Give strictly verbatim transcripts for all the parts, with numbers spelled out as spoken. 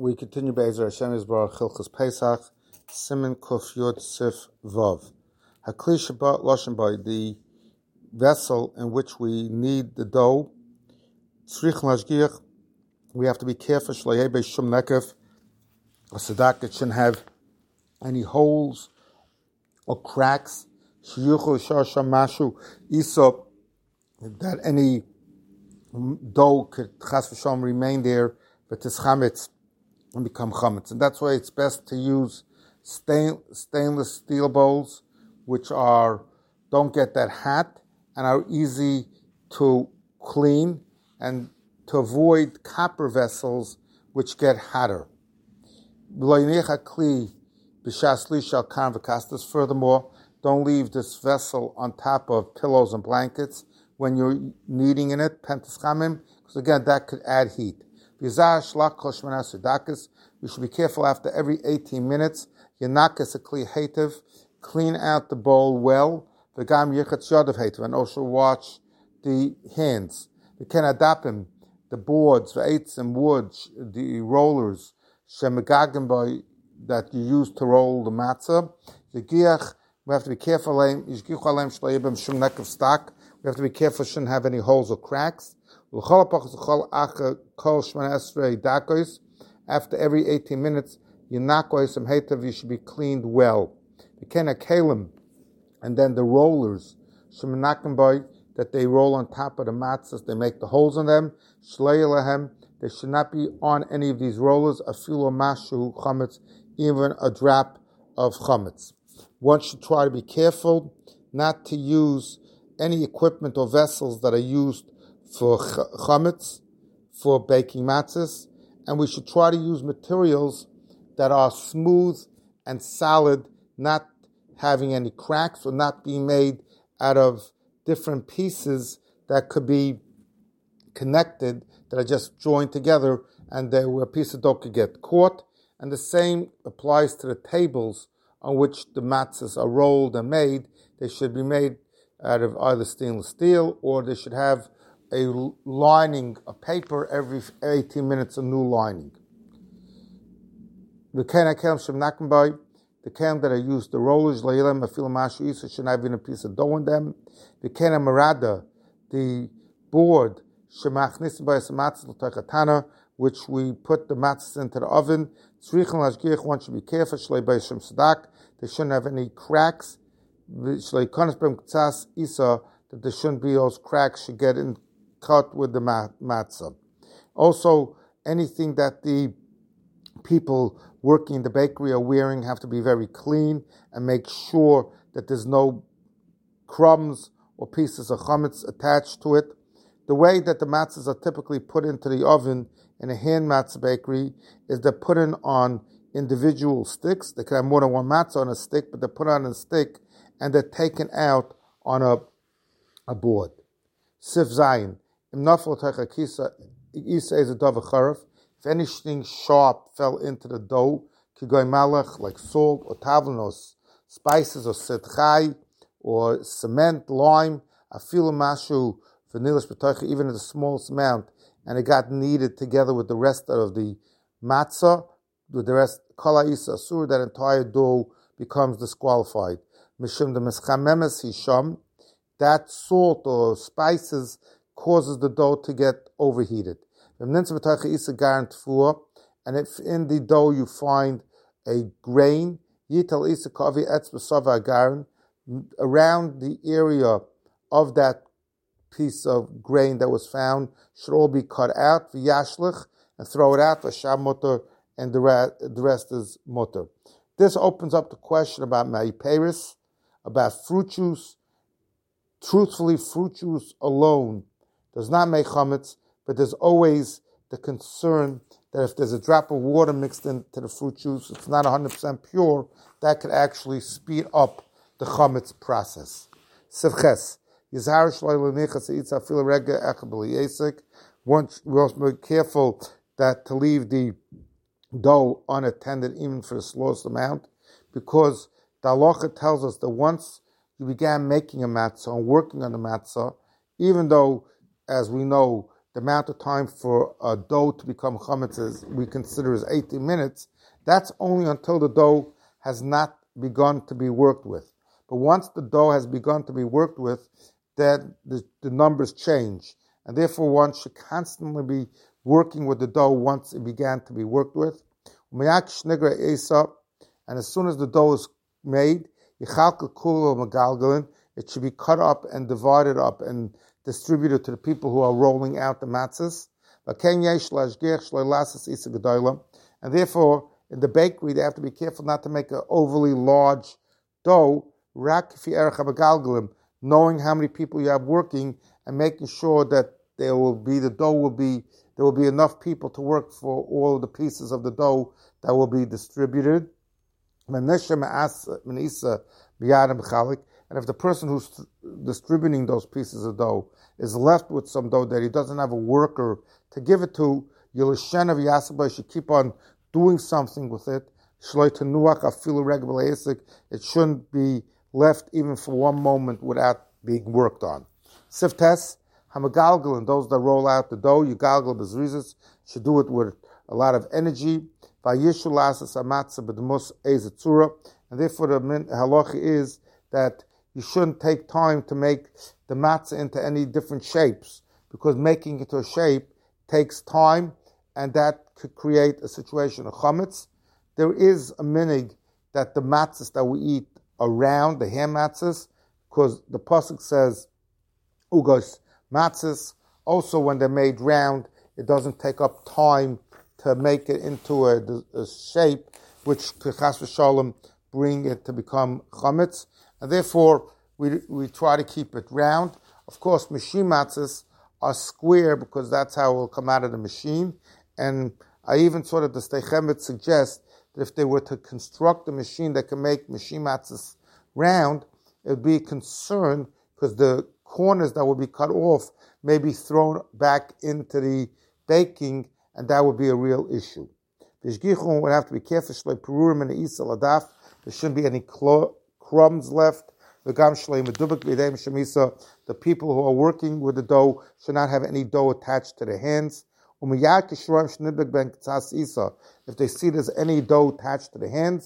We continue Be'ezer Hashem Yisbarach Chilchus Pesach Siman Kuf Yud Sif Vav. Hakli Shabbat Loshen Bay, the vessel in which we need the dough. Tzrich Lashgiach, we have to be careful. Shlayeh Beishum Nekef, a tzedakah, it shouldn't have any holes or cracks. Shiyuchu Shasham Mashu Isa, that any dough could Chas v'Shalom remain there, but it's chametz and become chametz. And that's why it's best to use stain, stainless steel bowls, which are don't get that hot and are easy to clean, and to avoid copper vessels which get hotter. Furthermore, don't leave this vessel on top of pillows and blankets when you're kneading in it, pentaschamim, because again, that could add heat. We should be careful after every eighteen minutes. Yanakas a kli hativ, clean out the bowl well. V'gam yichatz yadav hativ, and also wash the hands. The kenadapim, the boards, the eights and wood, the rollers, shemegagim by that you use to roll the matzah. The giach, we have to be careful. We have to be careful; shouldn't have any holes or cracks. After every eighteen minutes, you should be cleaned well. And then the rollers, that they roll on top of the matzahs, they make the holes in them. They should not be on any of these rollers, even a drop of chametz. One should try to be careful not to use any equipment or vessels that are used for chametz, for baking matzahs, and we should try to use materials that are smooth and solid, not having any cracks or not being made out of different pieces that could be connected, that are just joined together, and they, a piece of dough could get caught. And the same applies to the tables on which the matzahs are rolled and made. They should be made out of either stainless steel, or they should have a lining, a paper, every eighteen minutes, a new lining. The kelim the kelim that are used, the rollers, should have even a piece of dough in them. The kelim marada, the board, which we put the matzahs into the oven. One should be careful. They shouldn't have any cracks. That there shouldn't be those cracks should get in cut with the matzah. Also, anything that the people working in the bakery are wearing have to be very clean, and make sure that there's no crumbs or pieces of chametz attached to it. The way that the matzahs are typically put into the oven in a hand matzah bakery is they're put in on individual sticks. They can have more than one matzah on a stick, but they're put on a stick and they're taken out on a, a board. Sif Zayin. If anything sharp fell into the dough, kigoy malach, like salt or tavlanos, spices or setchai, or cement, lime, afilu mashu, vanilla, even in the smallest amount, and it got kneaded together with the rest of the matzah, with the rest, kala isa asur, that entire dough becomes disqualified. Mishum the meschamemes hisham, that salt or spices causes the dough to get overheated. And if in the dough you find a grain, around the area of that piece of grain that was found should all be cut out, and throw it out, and the rest is mutter. This opens up the question about maiperis, about fruit juice. Truthfully, fruit juice alone does not make chametz, but there's always the concern that if there's a drop of water mixed into the fruit juice, it's not one hundred percent pure, that could actually speed up the chametz process. Sivches. Once we also be careful that to leave the dough unattended even for the smallest amount, because the halacha tells us that once you began making a matzah and working on the matzah, even though, as we know, the amount of time for a dough to become chametz is, we consider as eighteen minutes, that's only until the dough has not begun to be worked with. But once the dough has begun to be worked with, then the, the numbers change. And therefore one should constantly be working with the dough once it began to be worked with. And as soon as the dough is made, it should be cut up and divided up and distributed to the people who are rolling out the matzahs. And therefore, in the bakery, they have to be careful not to make an overly large dough, knowing how many people you have working and making sure that there will be, the dough will be, there will be enough people to work for all of the pieces of the dough that will be distributed. And if the person who's distributing those pieces of dough is left with some dough that he doesn't have a worker to give it to, you should keep on doing something with it. It shouldn't be left even for one moment without being worked on. Siftes, hamagalgal, and those that roll out the dough, you galgal bezrizis, should do it with a lot of energy. And therefore the halacha is that you shouldn't take time to make the matzah into any different shapes, because making it to a shape takes time, and that could create a situation of chametz. There is a minig that the matzahs that we eat are round, the ham matzahs, because the pasuk says ugos matzahs. Also, when they're made round, it doesn't take up time to make it into a, a shape which could chas v'shalom bring it to become chametz, and therefore we we try to keep it round. Of course, machine matzahs are square because that's how it will come out of the machine. And I even saw that the Sdei Chemetz suggests that if they were to construct a machine that can make machine matzahs round, it would be a concern because the corners that would be cut off may be thrown back into the baking, and that would be a real issue. The shgichun would have to be careful. There shouldn't be any crumbs left. The people who are working with the dough should not have any dough attached to their hands. If they see there's any dough attached to the hands,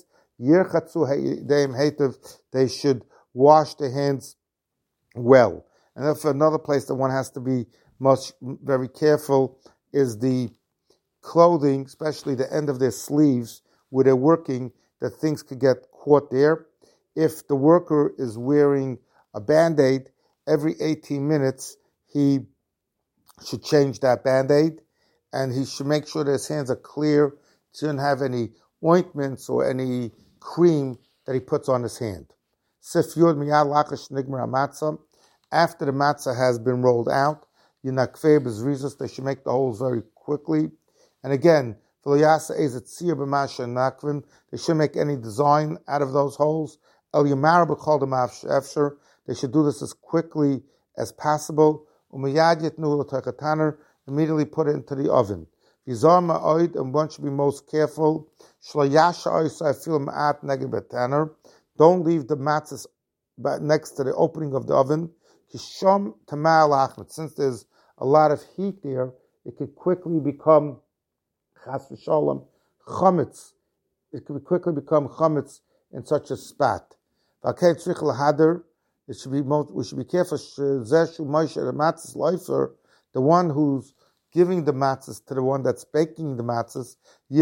they should wash their hands well. And then for another place that one has to be much very careful is the clothing, especially the end of their sleeves where they're working, that things could get caught there. If the worker is wearing a Band-Aid, every eighteen minutes he should change that Band-Aid, and he should make sure that his hands are clear, shouldn't have any ointments or any cream that he puts on his hand. Sif Yud Miyad Lachash Nigmar HaMatzah, after the matzah has been rolled out, Yinakveh Bezrizos, they should make the holes very quickly. And again, they shouldn't make any design out of those holes. They should do this as quickly as possible. Immediately put it into the oven. And one should be most careful. Don't leave the matzahs next to the opening of the oven. Since there's a lot of heat there, it could quickly become chas v'sholem chametz. It could quickly become chametz in such a spot. It should be most, we should be careful. The one who's giving the matzahs to the one that's baking the matzahs,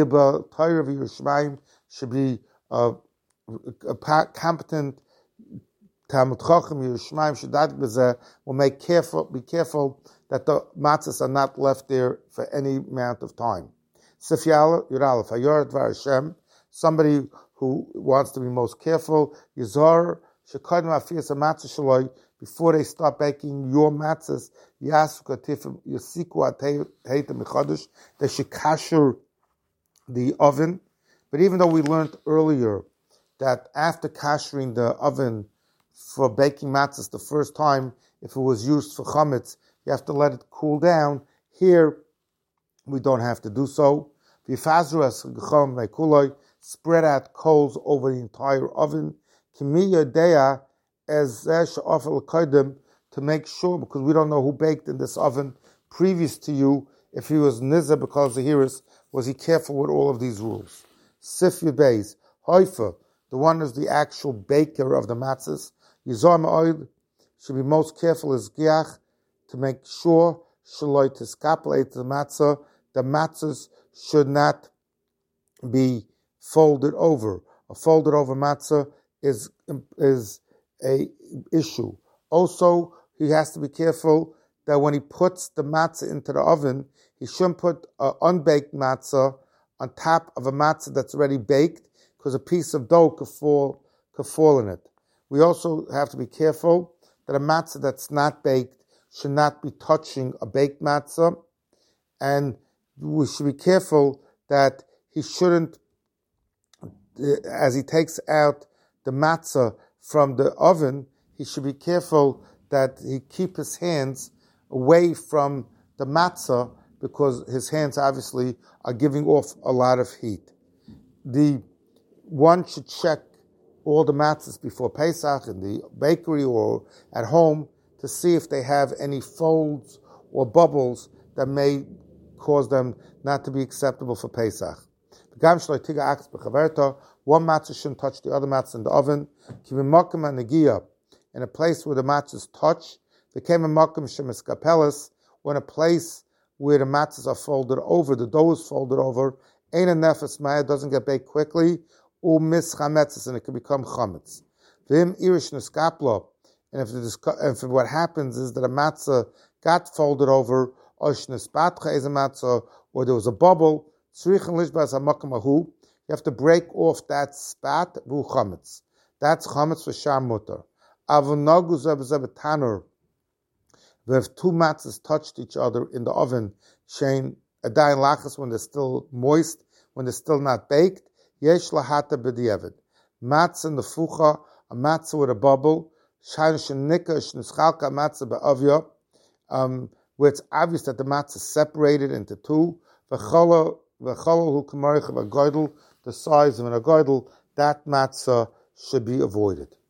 should be a, a competent Talmud Chacham Yerushalayim Shadat B'zeh will make careful, be careful that the matzahs are not left there for any amount of time. Sif Yud Aleph Hayor Dvar Hashem, somebody who wants to be most careful, Yizar Shekadem Afiyas HaMatzah Shaloi, before they start baking your matzahs, Yasu Katifim Yasiku Ateitem Mechadosh, they should kasher the oven. But even though we learned earlier that after kashering the oven for baking matzahs the first time, if it was used for chametz, you have to let it cool down. Here, we don't have to do so. Spread out coals over the entire oven. To make sure, because we don't know who baked in this oven previous to you, if he was nizah because of Zahiris, was he careful with all of these rules? Sif Yudbeis, Haifa, the one who's the actual baker of the matzahs, Yizar Oil, should be most careful as Giach to make sure Shaloi Tiskapelate the matzah, the matzahs should not be folded over. A folded over matzah is is a issue. Also, he has to be careful that when he puts the matzah into the oven, he shouldn't put an unbaked matzah on top of a matzah that's already baked, because a piece of dough could fall could fall in it. We also have to be careful that a matzah that's not baked should not be touching a baked matzah, and we should be careful that he shouldn't, as he takes out the matzah from the oven, he should be careful that he keep his hands away from the matzah, because his hands obviously are giving off a lot of heat. The one should check all the matzahs before Pesach in the bakery or at home to see if they have any folds or bubbles that may cause them not to be acceptable for Pesach. One matzah shouldn't touch the other matzah in the oven. In a place where the matzahs touch, became a makom shemiskapelis, when a place where the matzahs are folded over, the dough is folded over, ain't a nefes maya, doesn't get baked quickly, or mis chametzes, and it can become chametz. Vim irish neskaplo, and if, the, if what happens is that a matzah got folded over, or shnesbatcha is a matzah, or there was a bubble, tzrichin lishbas hamakam ahu, you have to break off that spat, vu chametz. That's chametz for sham mutter. Avonagu zeb zeb tanur. If two matzahs touched each other in the oven, shein adayin lachas, when they're still moist, when they're still not baked, yesh lahata b'diavad. Matzah nefucha, a matzah with a bubble, shayin shenika shnischalka matzah be'avya, um, where it's obvious that the matzah is separated into two. V'chala v'chala hu kamarich of a goydel, the size of an agoydel, that matzah should be avoided.